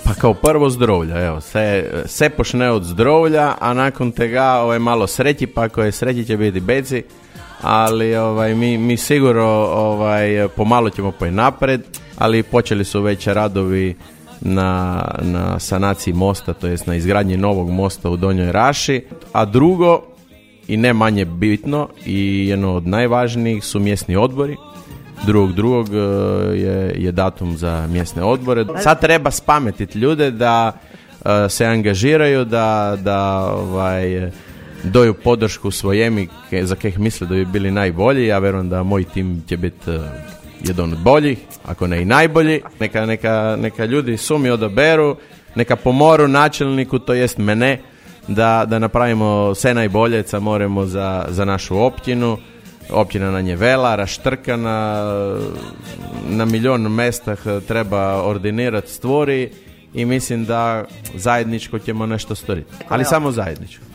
Pa kao prvo zdravlja, evo, se počne od zdravlja, a nakon tega malo sreći, pa ako je sreći će biti beci, ali mi sigurno pomalo ćemo pojeti napred, ali počeli su već radovi na sanaciji mosta, to jest na izgradnji novog mosta u Donjoj Raši, a drugo i ne manje bitno i jedno od najvažnijih su mjesni odbori. Drugog je datum za mjesne odbore. Sad treba spametiti ljude da se angažiraju, da doju podršku svojemi za kojih misle da bi bili najbolji. Ja vjerujem da moj tim će biti jedan od boljih, ako ne i najbolji. Neka ljudi sumi odaberu, neka pomoru načelniku, to jest mene, da napravimo sve najbolje, ca moramo za našu općinu. Općina nam je vela, raštrkana, na milion mestah treba ordinirati stvari i mislim da zajedničko ćemo nešto storiti. Ali samo zajedničko.